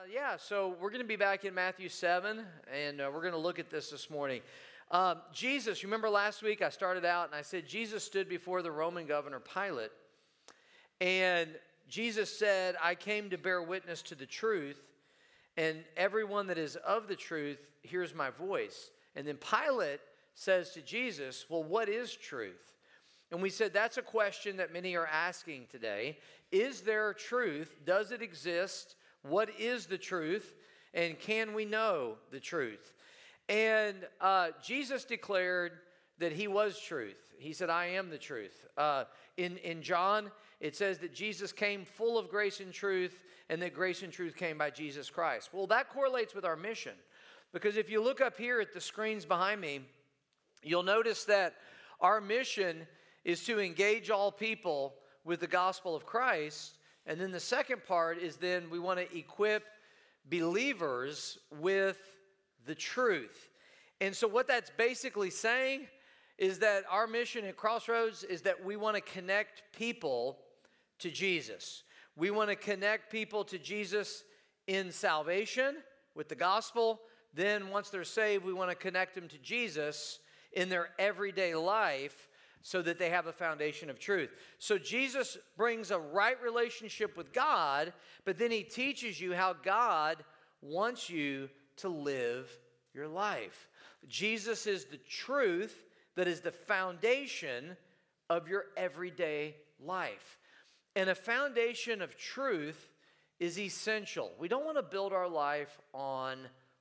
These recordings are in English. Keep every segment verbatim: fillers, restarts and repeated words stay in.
yeah, so we're going to be back in Matthew seven, and uh, we're going to look at this this morning. Um, Jesus, you remember last week I started out and I said Jesus stood before the Roman governor Pilate, and Jesus said, I came to bear witness to the truth, and everyone that is of the truth hears my voice. And then Pilate says to Jesus, well, what is truth? And we said that's a question that many are asking today. Is there truth? Does it exist? What is the truth? And can we know the truth? And uh, Jesus declared that he was truth. He said, I am the truth. Uh, in, in John, it says that Jesus came full of grace and truth, and that grace and truth came by Jesus Christ. Well, that correlates with our mission. Because if you look up here at the screens behind me, you'll notice that our mission is to engage all people with the gospel of Christ. And then the second part is then we want to equip believers with the truth. And so what that's basically saying is that our mission at Crossroads is that we want to connect people to Jesus. We want to connect people to Jesus in salvation with the gospel. Then once they're saved, we want to connect them to Jesus in their everyday life so that they have a foundation of truth. So Jesus brings a right relationship with God, but then he teaches you how God wants you to live your life. Jesus is the truth that is the foundation of your everyday life. And a foundation of truth is essential. We don't want to build our life on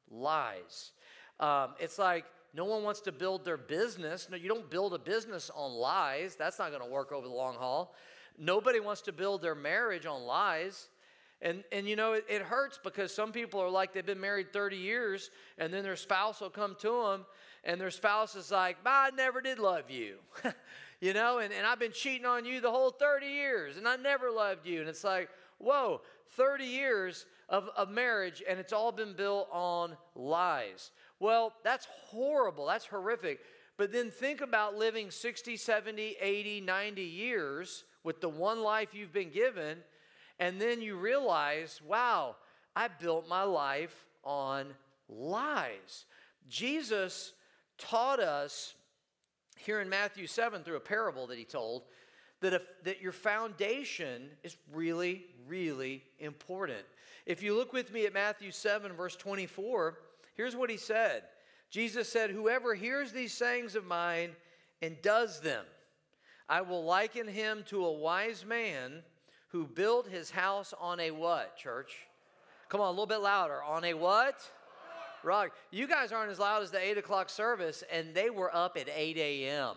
lies. Um, it's like no one wants to build their business. No, you don't build a business on lies. That's not going to work over the long haul. Nobody wants to build their marriage on lies. And, and you know, it, it hurts because some people are like they've been married thirty years, and then their spouse will come to them, and their spouse is like, I never did love you. You know, and, and I've been cheating on you the whole thirty years, and I never loved you. And it's like, whoa, thirty years of, of marriage, and it's all been built on lies. Well, that's horrible. That's horrific. But then think about living sixty, seventy, eighty, ninety years with the one life you've been given, and then you realize, wow, I built my life on lies. Jesus taught us here in Matthew seven through a parable that he told that, if, that your foundation is really, really important. If you look with me at Matthew seven, verse twenty-four, here's what he said. Jesus said, whoever hears these sayings of mine and does them, I will liken him to a wise man who built his house on a what, church? Come on, a little bit louder. On a what? Rock. You guys aren't as loud as the eight o'clock service, and they were up at eight a.m.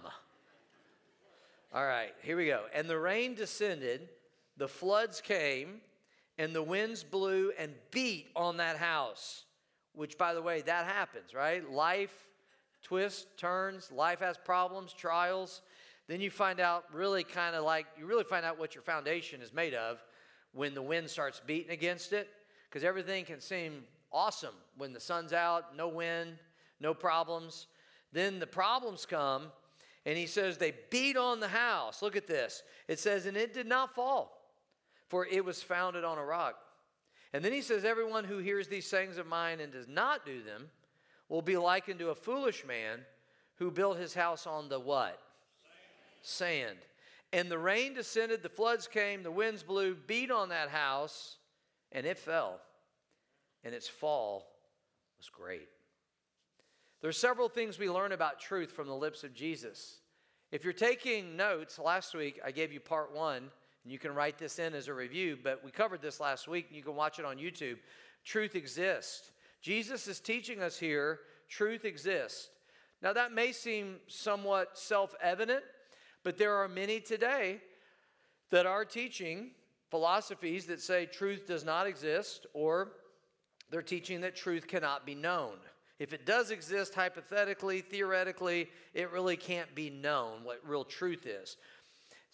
All right, here we go. And the rain descended, the floods came, and the winds blew and beat on that house. Which, by the way, that happens, right? Life twists, turns, life has problems, trials. Then you find out really kind of like, you really find out what your foundation is made of when the wind starts beating against it. Because everything can seem awesome when the sun's out, no wind, no problems. Then the problems come, and he says they beat on the house. Look at this. It says, and it did not fall, for it was founded on a rock. And then he says, everyone who hears these sayings of mine and does not do them will be likened to a foolish man who built his house on the what? Sand. Sand. And the rain descended, the floods came, the winds blew, beat on that house, and it fell. And its fall was great. There are several things we learn about truth from the lips of Jesus. If you're taking notes, last week I gave you part one, and you can write this in as a review, but we covered this last week, and you can watch it on YouTube. Truth exists. Jesus is teaching us here, truth exists. Now that may seem somewhat self-evident, but there are many today that are teaching philosophies that say truth does not exist, or they're teaching that truth cannot be known. If it does exist hypothetically, theoretically, it really can't be known what real truth is.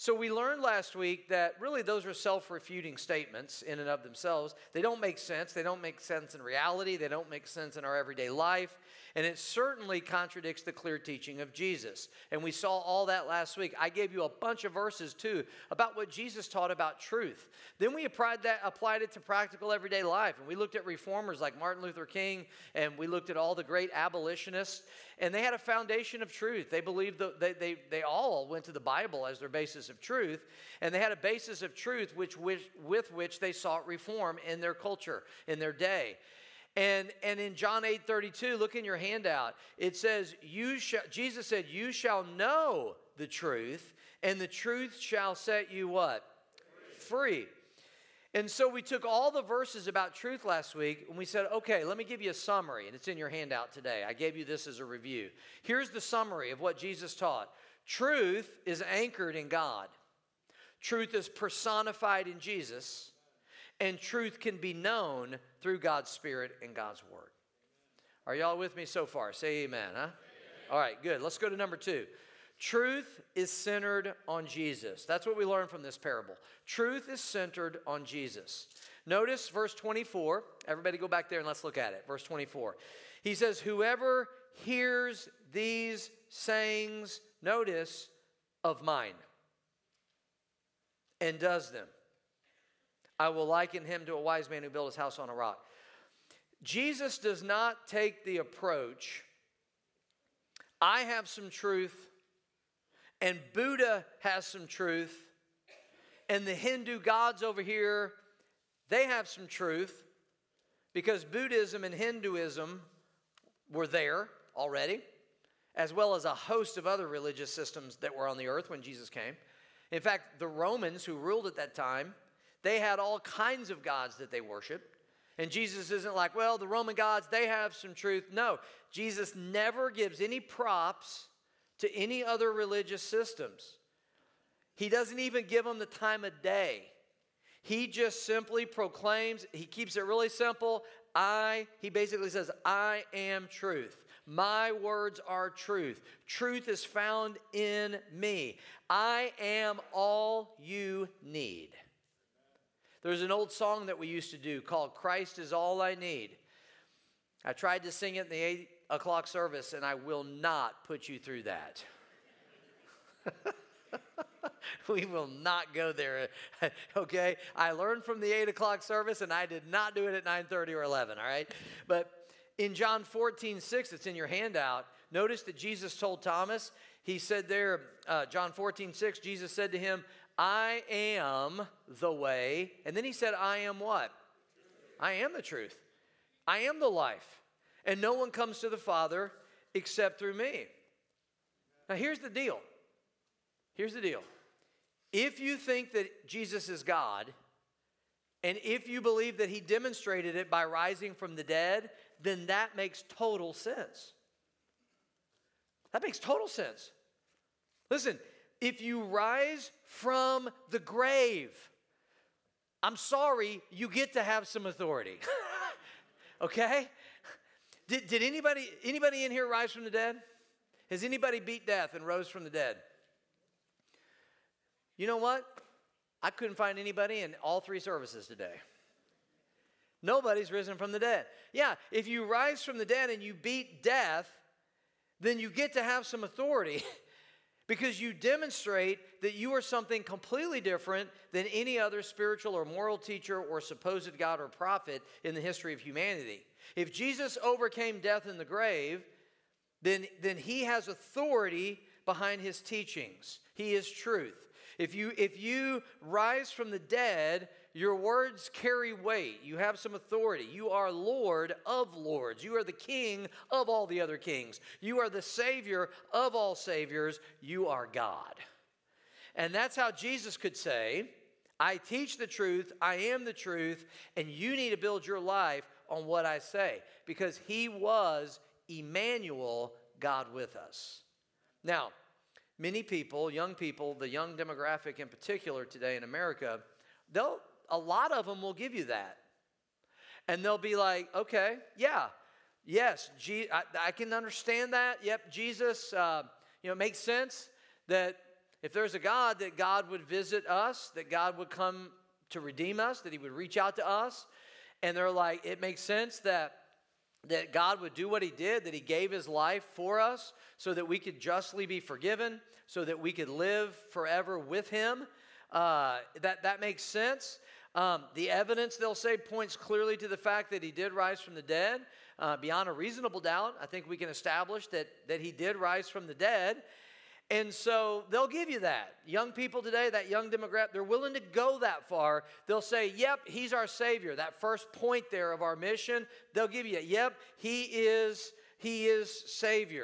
So we learned last week that really those are self-refuting statements in and of themselves. They don't make sense. They don't make sense in reality. They don't make sense in our everyday life. And it certainly contradicts the clear teaching of Jesus. And we saw all that last week. I gave you a bunch of verses, too, about what Jesus taught about truth. Then we applied that, applied it to practical everyday life. And we looked at reformers like Martin Luther King, and we looked at all the great abolitionists. And they had a foundation of truth. They believed that they, they, they all went to the Bible as their basis of truth. And they had a basis of truth which, which, with which they sought reform in their culture, in their day. And, and in John eight thirty-two, look in your handout. It says, "You shall." Jesus said, "You shall know the truth, and the truth shall set you" what? Free. Free. And so we took all the verses about truth last week, and we said, okay, let me give you a summary, and it's in your handout today. I gave you this as a review. Here's the summary of what Jesus taught. Truth is anchored in God. Truth is personified in Jesus. And truth can be known through God's Spirit and God's Word. Are y'all with me so far? Say amen, huh? Amen. All right, good. Let's go to number two. Truth is centered on Jesus. That's what we learned from this parable. Truth is centered on Jesus. Notice verse twenty-four. Everybody go back there and let's look at it. Verse twenty-four. He says, "Whoever hears these sayings," notice, "of mine, and does them, I will liken him to a wise man who built his house on a rock." Jesus does not take the approach, I have some truth, and Buddha has some truth, and the Hindu gods over here, they have some truth, because Buddhism and Hinduism were there already, as well as a host of other religious systems that were on the earth when Jesus came. In fact, the Romans who ruled at that time, they had all kinds of gods that they worshiped. And Jesus isn't like, well, the Roman gods, they have some truth. No, Jesus never gives any props to any other religious systems. He doesn't even give them the time of day. He just simply proclaims, he keeps it really simple. I, he basically says, I am truth. My words are truth. Truth is found in me. I am all you need. There's an old song that we used to do called "Christ is All I Need." I tried to sing it in the eight o'clock service, and I will not put you through that. We will not go there, okay? I learned from the eight o'clock service, and I did not do it at nine thirty or eleven, all right? But in John fourteen six, it's in your handout, notice that Jesus told Thomas, he said there, uh, John fourteen six, Jesus said to him, I am the way. And then he said, I am what? I am the truth. I am the life. And no one comes to the Father except through me. Now here's the deal. Here's the deal. If you think that Jesus is God, and if you believe that he demonstrated it by rising from the dead, then that makes total sense. That makes total sense. Listen, if you rise from the grave, I'm sorry, you get to have some authority. Okay? Did, did anybody, anybody in here rise from the dead? Has anybody beat death and rose from the dead? You know what? I couldn't find anybody in all three services today. Nobody's risen from the dead. Yeah, if you rise from the dead and you beat death, then you get to have some authority because you demonstrate that you are something completely different than any other spiritual or moral teacher or supposed God or prophet in the history of humanity. If Jesus overcame death in the grave, then, then he has authority behind his teachings. He is truth. If you, if you rise from the dead, your words carry weight. You have some authority. You are Lord of lords. You are the King of all the other kings. You are the Savior of all saviors. You are God. And that's how Jesus could say, I teach the truth, I am the truth, and you need to build your life on what I say. Because he was Emmanuel, God with us. Now, many people, young people, the young demographic in particular today in America, they'll a lot of them will give you that. And they'll be like, okay, yeah, yes, G- I, I can understand that. Yep, Jesus, uh, you know, it makes sense that if there's a God, that God would visit us, that God would come to redeem us, that he would reach out to us. And they're like, it makes sense that, that God would do what he did, that he gave his life for us so that we could justly be forgiven, so that we could live forever with him. Uh, that, that makes sense. Um, the evidence, they'll say, points clearly to the fact that he did rise from the dead. Uh, beyond a reasonable doubt, I think we can establish that, that he did rise from the dead. And so they'll give you that. Young people today, that young demographic, they're willing to go that far. They'll say, yep, he's our Savior. That first point there of our mission, they'll give you, yep, he is, he is Savior.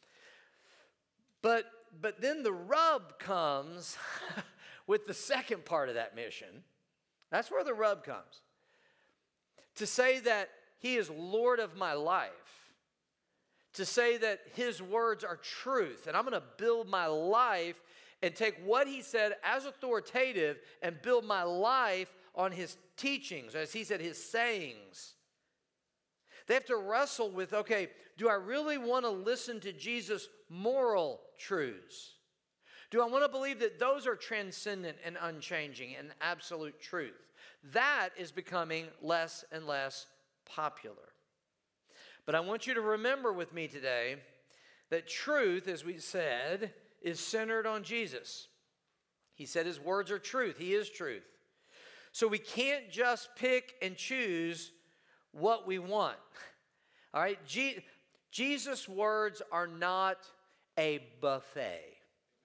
But, but then the rub comes with the second part of that mission. That's where the rub comes. To say that he is Lord of my life. To say that his words are truth, and I'm going to build my life and take what he said as authoritative and build my life on his teachings, as he said, his sayings. They have to wrestle with, okay, do I really want to listen to Jesus' moral truths? Do I want to believe that those are transcendent and unchanging and absolute truth? That is becoming less and less popular. But I want you to remember with me today that truth, as we said, is centered on Jesus. He said his words are truth. He is truth. So we can't just pick and choose what we want. All right? Je- Jesus' words are not a buffet.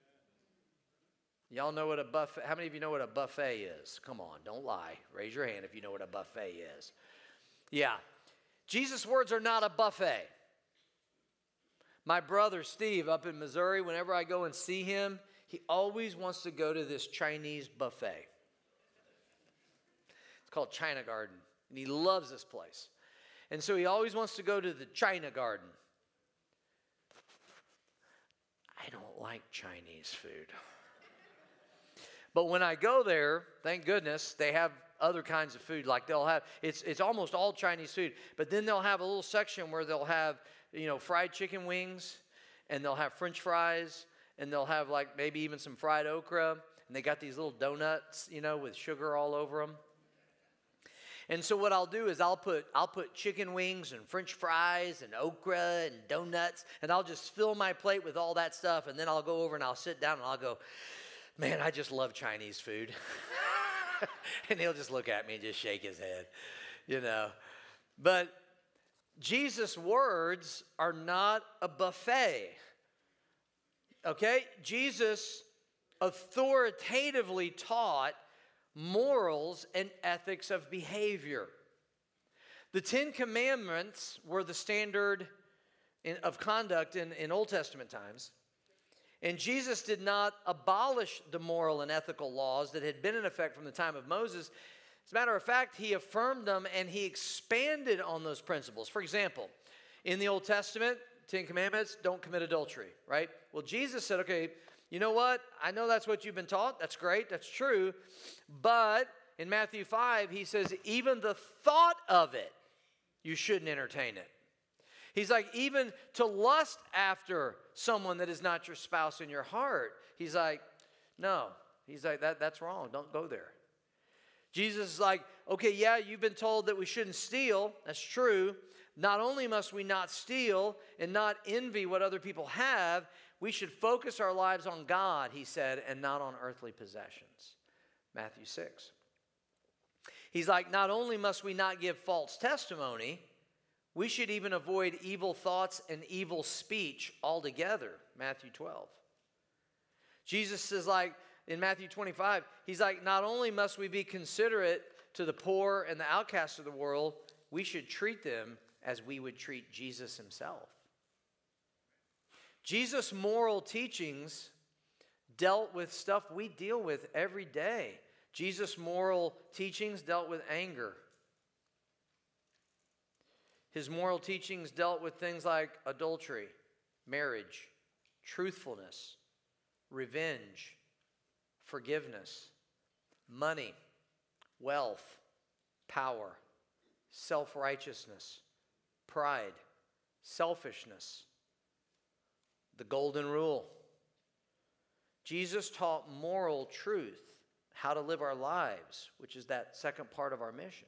Y'all know what a buffet, how many of you know what a buffet is? Come on, don't lie. Raise your hand if you know what a buffet is. Yeah. Jesus' words are not a buffet. My brother Steve up in Missouri, whenever I go and see him, he always wants to go to this Chinese buffet. It's called China Garden, and he loves this place. And so he always wants to go to the China Garden. I don't like Chinese food. But when I go there, thank goodness, they have other kinds of food. Like they'll have, it's it's almost all Chinese food. But then they'll have a little section where they'll have, you know, fried chicken wings, and they'll have French fries, and they'll have like maybe even some fried okra. And they got these little donuts, you know, with sugar all over them. And so what I'll do is I'll put I'll put chicken wings and French fries and okra and donuts, and I'll just fill my plate with all that stuff. And then I'll go over and I'll sit down and I'll go, man, I just love Chinese food. And he'll just look at me and just shake his head, you know. But Jesus' words are not a buffet, okay? Jesus authoritatively taught morals and ethics of behavior. The Ten Commandments were the standard in, of conduct in, in Old Testament times. And Jesus did not abolish the moral and ethical laws that had been in effect from the time of Moses. As a matter of fact, he affirmed them and he expanded on those principles. For example, in the Old Testament, Ten Commandments, don't commit adultery, right? Well, Jesus said, okay, you know what? I know that's what you've been taught. That's great. That's true. But in Matthew five, he says, even the thought of it, you shouldn't entertain it. He's like, even to lust after someone that is not your spouse in your heart. He's like, no. He's like, that, that's wrong. Don't go there. Jesus is like, okay, yeah, you've been told that we shouldn't steal. That's true. Not only must we not steal and not envy what other people have, we should focus our lives on God, he said, and not on earthly possessions. Matthew six. He's like, not only must we not give false testimony, we should even avoid evil thoughts and evil speech altogether. Matthew twelve. Jesus is like, in Matthew twenty-five, he's like, not only must we be considerate to the poor and the outcasts of the world, we should treat them as we would treat Jesus himself. Jesus' moral teachings dealt with stuff we deal with every day. Jesus' moral teachings dealt with anger. His moral teachings dealt with things like adultery, marriage, truthfulness, revenge, forgiveness, money, wealth, power, self-righteousness, pride, selfishness, the golden rule. Jesus taught moral truth, how to live our lives, which is that second part of our mission.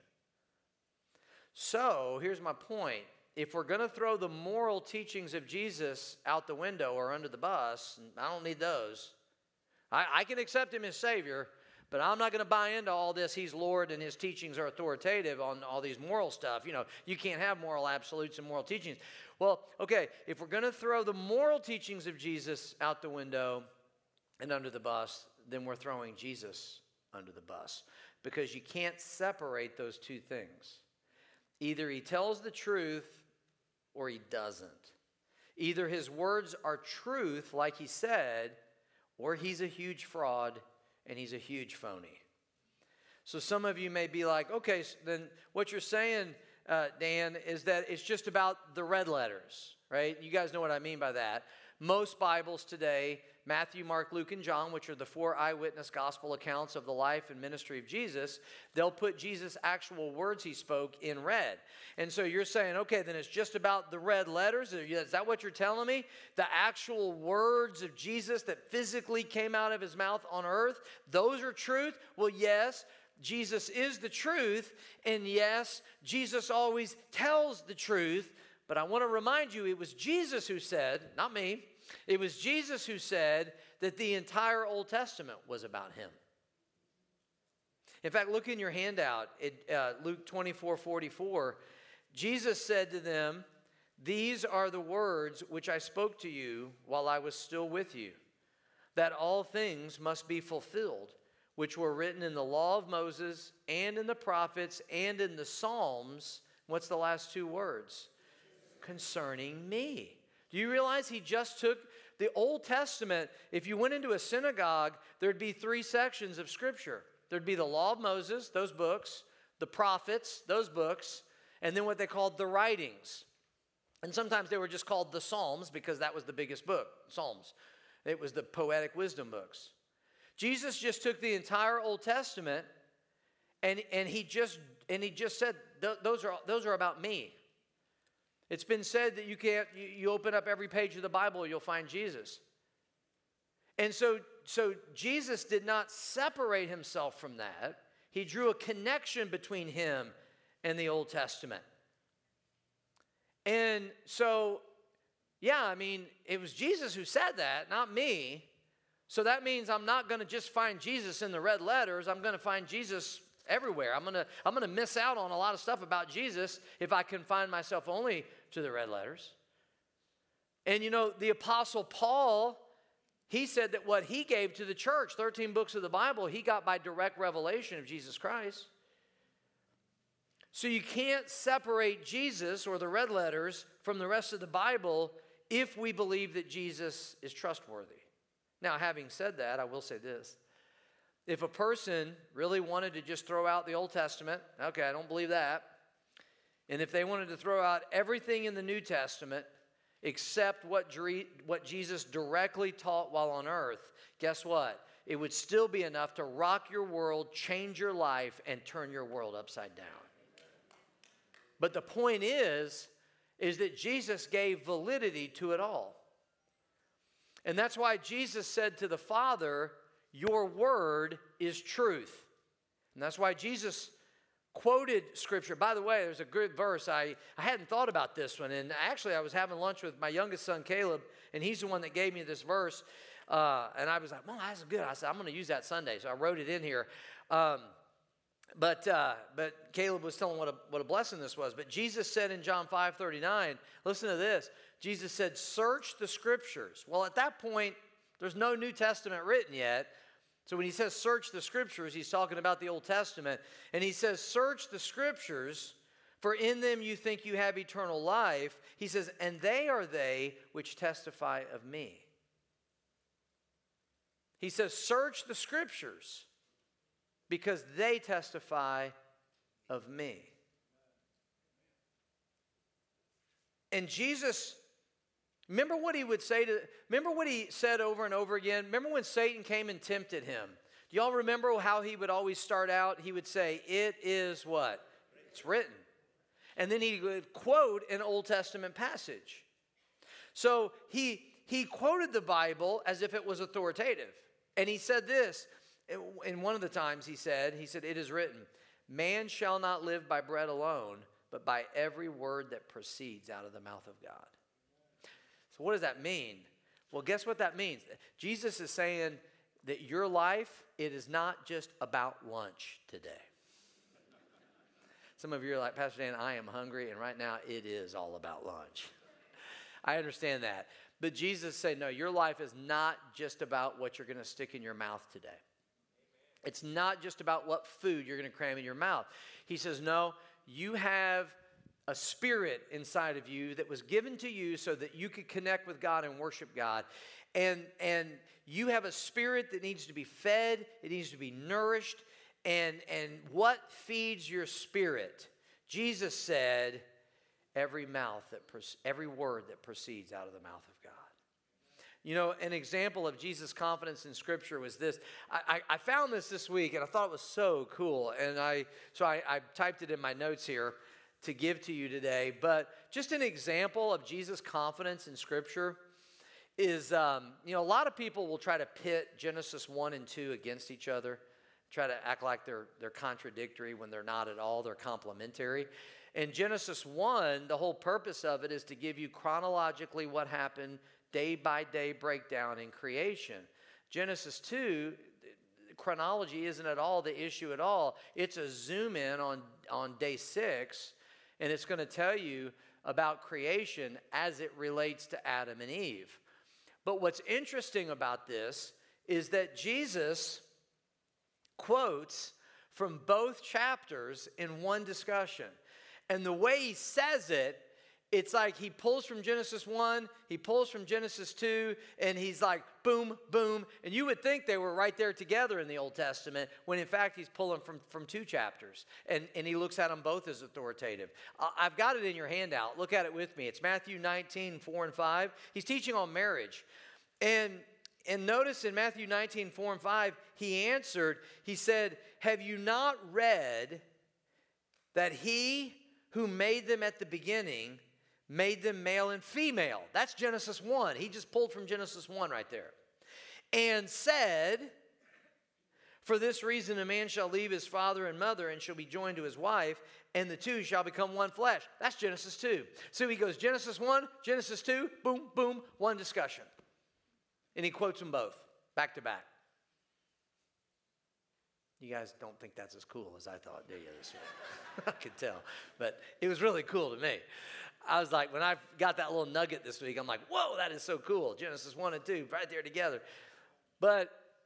So, here's my point. If we're going to throw the moral teachings of Jesus out the window or under the bus, I don't need those. I, I can accept him as Savior, but I'm not going to buy into all this. He's Lord and his teachings are authoritative on all these moral stuff. You know, you can't have moral absolutes and moral teachings. Well, okay, if we're going to throw the moral teachings of Jesus out the window and under the bus, then we're throwing Jesus under the bus, because you can't separate those two things. Either he tells the truth or he doesn't. Either his words are truth, like he said, or he's a huge fraud and he's a huge phony. So some of you may be like, okay, so then what you're saying, uh, Dan, is that it's just about the red letters, right? You guys know what I mean by that. Most Bibles today, Matthew, Mark, Luke, and John, which are the four eyewitness gospel accounts of the life and ministry of Jesus, they'll put Jesus' actual words he spoke in red. And so you're saying, okay, then it's just about the red letters? Is that what you're telling me? The actual words of Jesus that physically came out of his mouth on earth, those are truth? Well, yes, Jesus is the truth, and yes, Jesus always tells the truth, but I want to remind you, it was Jesus who said, not me, it was Jesus who said that the entire Old Testament was about him. In fact, look in your handout at uh, Luke twenty-four forty-four. Jesus said to them, "These are the words which I spoke to you while I was still with you, that all things must be fulfilled, which were written in the law of Moses and in the prophets and in the Psalms." What's the last two words? Concerning me. Do you realize he just took the Old Testament? If you went into a synagogue, there'd be three sections of Scripture. There'd be the law of Moses, those books, the prophets, those books, and then what they called the writings. And sometimes they were just called the Psalms because that was the biggest book, Psalms. It was the poetic wisdom books. Jesus just took the entire Old Testament and, and he just and he just said, those are those are about me. It's been said that you can't, you, you open up every page of the Bible, you'll find Jesus. And so, so Jesus did not separate himself from that. He drew a connection between him and the Old Testament. And so, yeah, I mean, it was Jesus who said that, not me. So that means I'm not going to just find Jesus in the red letters. I'm going to find Jesus everywhere. I'm going to I'm going to miss out on a lot of stuff about Jesus if I confine myself only to the red letters. And you know, the Apostle Paul, he said that what he gave to the church, thirteen books of the Bible, he got by direct revelation of Jesus Christ. So you can't separate Jesus or the red letters from the rest of the Bible if we believe that Jesus is trustworthy. Now, having said that, I will say this. If a person really wanted to just throw out the Old Testament, okay, I don't believe that. And if they wanted to throw out everything in the New Testament except what, what Jesus directly taught while on earth, guess what? It would still be enough to rock your world, change your life, and turn your world upside down. But the point is, is that Jesus gave validity to it all. And that's why Jesus said to the Father, "Your word is truth." And that's why Jesus quoted Scripture. By the way, there's a good verse. I, I hadn't thought about this one. And actually, I was having lunch with my youngest son, Caleb, and he's the one that gave me this verse. Uh, and I was like, "Well, that's good." I said, "I'm going to use that Sunday." So I wrote it in here. Um, but uh, but Caleb was telling what a, what a blessing this was. But Jesus said in John five thirty-nine, listen to this. Jesus said, "Search the Scriptures." Well, at that point, there's no New Testament written yet. So when he says search the Scriptures, he's talking about the Old Testament. And he says, search the Scriptures, for in them you think you have eternal life. He says, and they are they which testify of me. He says, search the Scriptures, because they testify of me. And Jesus, remember what he would say to, remember what he said over and over again? Remember when Satan came and tempted him? Do y'all remember how he would always start out? He would say, "It is what? It's written." And then he would quote an Old Testament passage. So he, he quoted the Bible as if it was authoritative. And he said this, in one of the times he said, he said, it is written, man shall not live by bread alone, but by every word that proceeds out of the mouth of God. So what does that mean? Well, guess what that means? Jesus is saying that your life, it is not just about lunch today. Some of you are like, Pastor Dan, I am hungry, and right now it is all about lunch. I understand that. But Jesus said, no, your life is not just about what you're going to stick in your mouth today. It's not just about what food you're going to cram in your mouth. He says, no, you have a spirit inside of you that was given to you so that you could connect with God and worship God. And, and you have a spirit that needs to be fed. It needs to be nourished. And, and what feeds your spirit? Jesus said, every mouth that every word that proceeds out of the mouth of God. You know, an example of Jesus' confidence in Scripture was this. I, I, I found this this week, and I thought it was so cool. And I so I, I typed it in my notes here to give to you today. But just an example of Jesus' confidence in Scripture is, um, you know, a lot of people will try to pit Genesis one and two against each other, try to act like they're they're contradictory when they're not at all. They're complementary. In Genesis one, the whole purpose of it is to give you chronologically what happened, day by day breakdown in creation. Genesis two, chronology isn't at all the issue at all. It's a zoom in on, on day six, and it's going to tell you about creation as it relates to Adam and Eve. But what's interesting about this is that Jesus quotes from both chapters in one discussion. And the way he says it, it's like he pulls from Genesis one, he pulls from Genesis two, and he's like, boom, boom. And you would think they were right there together in the Old Testament, when in fact he's pulling from, from two chapters. And, and he looks at them both as authoritative. I've got it in your handout. Look at it with me. It's Matthew nineteen, four and five. He's teaching on marriage. And, and notice in Matthew nineteen, four and five, he answered, he said, have you not read that he who made them at the beginning made them male and female? That's Genesis one. He just pulled from Genesis one right there. And said, for this reason a man shall leave his father and mother and shall be joined to his wife, and the two shall become one flesh. That's Genesis two. So he goes Genesis one, Genesis two, boom, boom, one discussion. And he quotes them both, back to back. You guys don't think that's as cool as I thought, do you, this week? I could tell. But it was really cool to me. I was like, when I got that little nugget this week, I'm like, whoa, that is so cool. Genesis one and two, right there together. But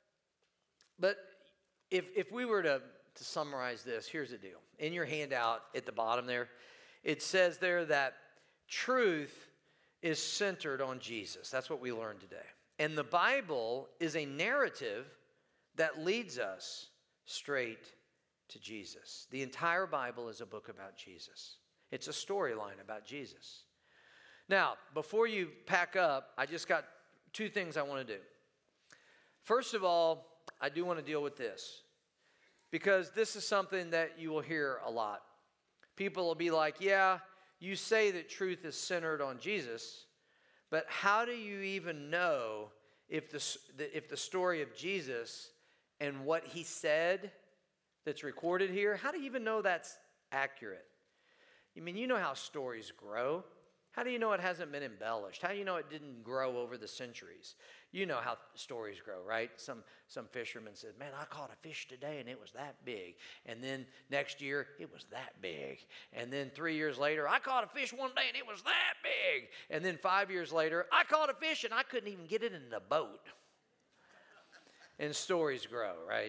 but if if we were to, to summarize this, here's the deal. In your handout at the bottom there, it says there that truth is centered on Jesus. That's what we learned today. And the Bible is a narrative that leads us straight to Jesus. The entire Bible is a book about Jesus. It's a storyline about Jesus. Now, before you pack up, I just got two things I want to do. First of all, I do want to deal with this, because this is something that you will hear a lot. People will be like, yeah, you say that truth is centered on Jesus, but how do you even know if the, if the story of Jesus and what he said that's recorded here, how do you even know that's accurate? I mean, you know how stories grow. How do you know it hasn't been embellished? How do you know it didn't grow over the centuries? You know how stories grow, right? Some some fisherman said, man, I caught a fish today and it was that big. And then next year, it was that big. And then three years later, I caught a fish one day and it was that big. And then five years later, I caught a fish and I couldn't even get it in the boat. And stories grow, right?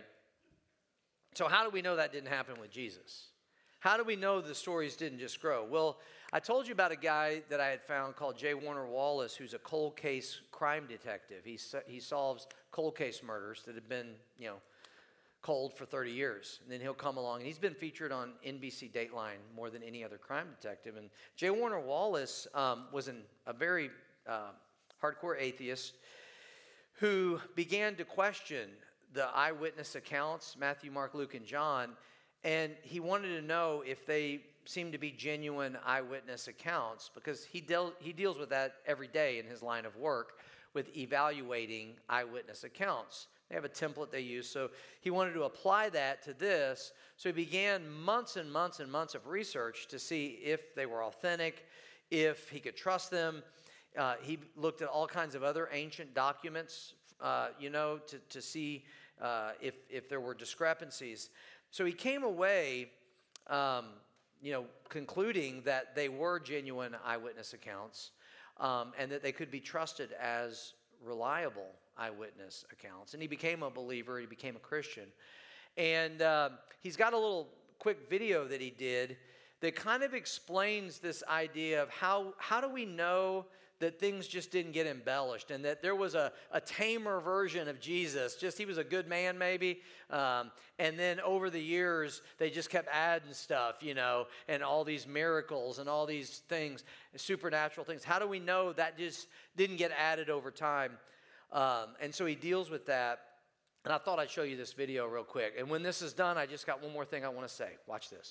So how do we know that didn't happen with Jesus? How do we know the stories didn't just grow? Well, I told you about a guy that I had found called J. Warner Wallace, who's a cold case crime detective. He, he solves cold case murders that have been, you know, cold for thirty years. And then he'll come along, and he's been featured on N B C Dateline more than any other crime detective. And J. Warner Wallace um, was an, a very uh, hardcore atheist who began to question the eyewitness accounts, Matthew, Mark, Luke, and John, and he wanted to know if they seemed to be genuine eyewitness accounts, because he, deal, he deals with that every day in his line of work, with evaluating eyewitness accounts. They have a template they use. So he wanted to apply that to this. So he began months and months and months of research to see if they were authentic, if he could trust them. Uh, he looked at all kinds of other ancient documents, uh, you know, to, to see uh, if, if there were discrepancies. So he came away, um, you know, concluding that they were genuine eyewitness accounts um, and that they could be trusted as reliable eyewitness accounts. And he became a believer. He became a Christian. And uh, he's got a little quick video that he did that kind of explains this idea of how, how do we know that things just didn't get embellished and that there was a, a tamer version of Jesus. Just he was a good man maybe. Um, and then over the years, they just kept adding stuff, you know, and all these miracles and all these things, supernatural things. How do we know that just didn't get added over time? Um, and so he deals with that. And I thought I'd show you this video real quick. And when this is done, I just got one more thing I want to say. Watch this.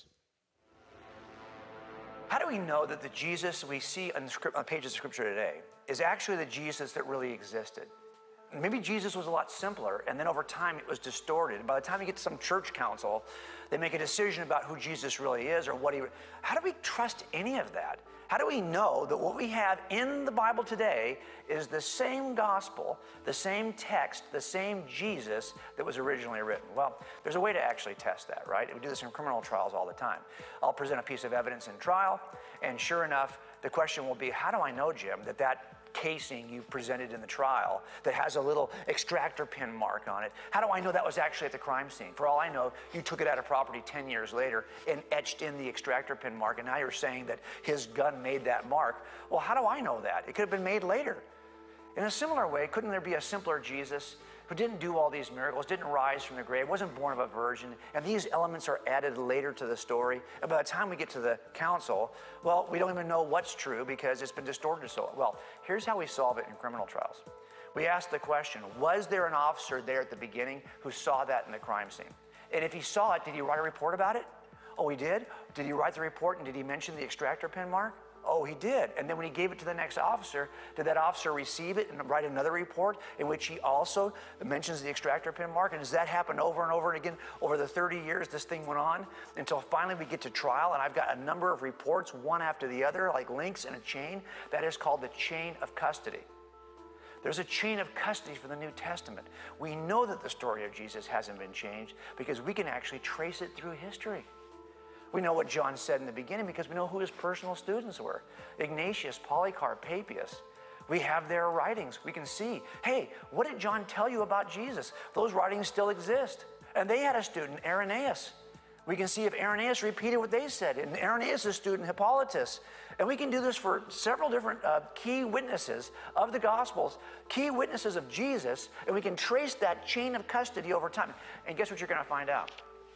How do we know that the Jesus we see on the script, on pages of Scripture today is actually the Jesus that really existed? Maybe Jesus was a lot simpler, and then over time it was distorted. By the time you get to some church council, they make a decision about who Jesus really is or what he... How do we trust any of that? How do we know that what we have in the Bible today is the same gospel, the same text, the same Jesus that was originally written? Well, there's a way to actually test that, right? We do this in criminal trials all the time. I'll present a piece of evidence in trial, and sure enough, the question will be, how do I know, Jim, that that casing you presented in the trial that has a little extractor pin mark on it, how do I know that was actually at the crime scene? For all I know, you took it out of property ten years later and etched in the extractor pin mark, and now you're saying that his gun made that mark. Well, how do I know that? It could have been made later. In a similar way, couldn't there be a simpler Jesus who didn't do all these miracles, didn't rise from the grave, wasn't born of a virgin, and these elements are added later to the story? And by the time we get to the council, well, we don't even know what's true because it's been distorted so well. Here's how we solve it in criminal trials. We ask the question, was there an officer there at the beginning who saw that in the crime scene? And if he saw it, did he write a report about it? Oh, he did? Did he write the report and did he mention the extractor pin mark? Oh, he did. And then when he gave it to the next officer, did that officer receive it and write another report in which he also mentions the extractor pin mark? And does that happen over and over and again over the thirty years this thing went on until finally we get to trial and I've got a number of reports, one after the other, like links in a chain? That is called the chain of custody. There's a chain of custody for the New Testament. We know that the story of Jesus hasn't been changed because we can actually trace it through history. We know what John said in the beginning because we know who his personal students were. Ignatius, Polycarp, Papias. We have their writings. We can see, hey, what did John tell you about Jesus? Those writings still exist. And they had a student, Irenaeus. We can see if Irenaeus repeated what they said. And Irenaeus' student, Hippolytus. And we can do this for several different uh, key witnesses of the Gospels, key witnesses of Jesus, and we can trace that chain of custody over time. And guess what you're going to find out?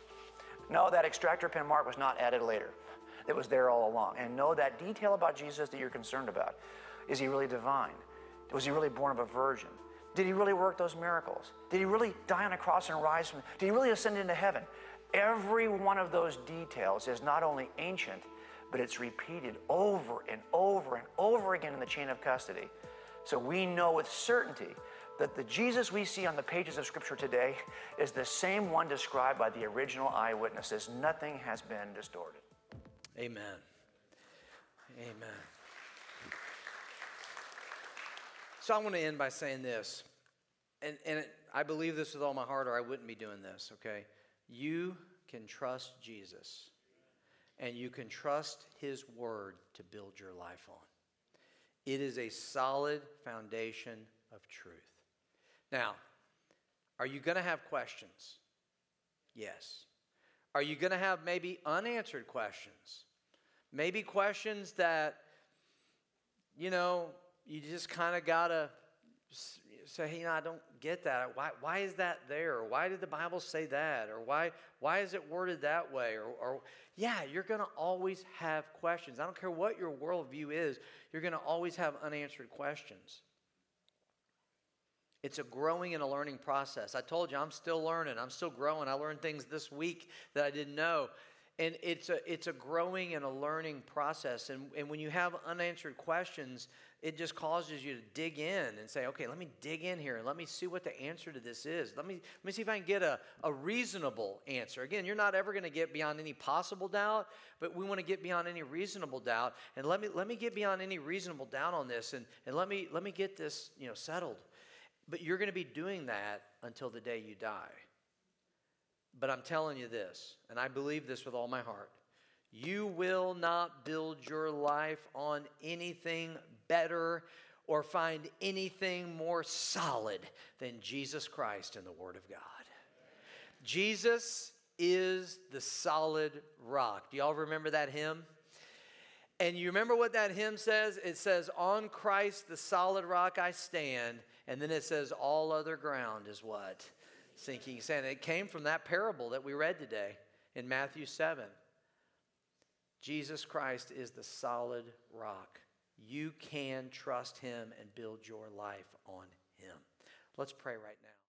No, that extractor pin mark was not added later. It was there all along. And know that detail about Jesus that you're concerned about. Is he really divine? Was he really born of a virgin? Did he really work those miracles? Did he really die on a cross and rise from? Did he really ascend into heaven? Every one of those details is not only ancient, but it's repeated over and over and over again in the chain of custody. So we know with certainty that the Jesus we see on the pages of Scripture today is the same one described by the original eyewitnesses. Nothing has been distorted. Amen. Amen. So I want to end by saying this, and, and it, I believe this with all my heart or I wouldn't be doing this, okay? You can trust Jesus, and you can trust his word to build your life on. It is a solid foundation of truth. Now, are you going to have questions? Yes. Are you going to have maybe unanswered questions? Maybe questions that, you know, you just kind of got to say, hey, you know, I don't get that. Why, why is that there? Or why did the Bible say that? Or why, why is it worded that way? Or, or yeah, you're going to always have questions. I don't care what your worldview is. You're going to always have unanswered questions. It's a growing and a learning process. I told you, I'm still learning. I'm still growing. I learned things this week that I didn't know. And it's a, it's a growing and a learning process. And, and when you have unanswered questions, it just causes you to dig in and say, okay, let me dig in here and let me see what the answer to this is. Let me, let me see if I can get a, a reasonable answer. Again, you're not ever going to get beyond any possible doubt, but we want to get beyond any reasonable doubt. And let me, let me get beyond any reasonable doubt on this, and, and let me, let me get this, you know, settled. But you're going to be doing that until the day you die. But I'm telling you this, and I believe this with all my heart. You will not build your life on anything better or find anything more solid than Jesus Christ and the Word of God. Jesus is the solid rock. Do y'all remember that hymn? And you remember what that hymn says? It says, on Christ the solid rock I stand. And then it says, all other ground is what? Sinking sand. It came from that parable that we read today in Matthew seven. Jesus Christ is the solid rock. You can trust him and build your life on him. Let's pray right now.